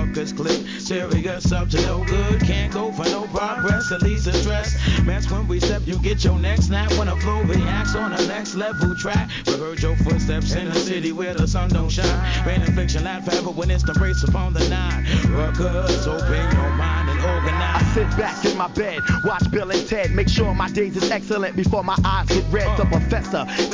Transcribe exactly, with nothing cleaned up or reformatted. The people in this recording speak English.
ruckus click. Serious up to no good, can't go for no progress, at least address. Mess when we step, you get your neck snap when the flow reacts on the next level track. Reheard your footsteps in a city where the sun don't shine. Rain and fiction laugh forever when it's the race upon the nine. Ruckus, open your mind and organize. I sit back in my bed, watch Bill and Ted, make sure my days is excellent before my eyes get red. The professor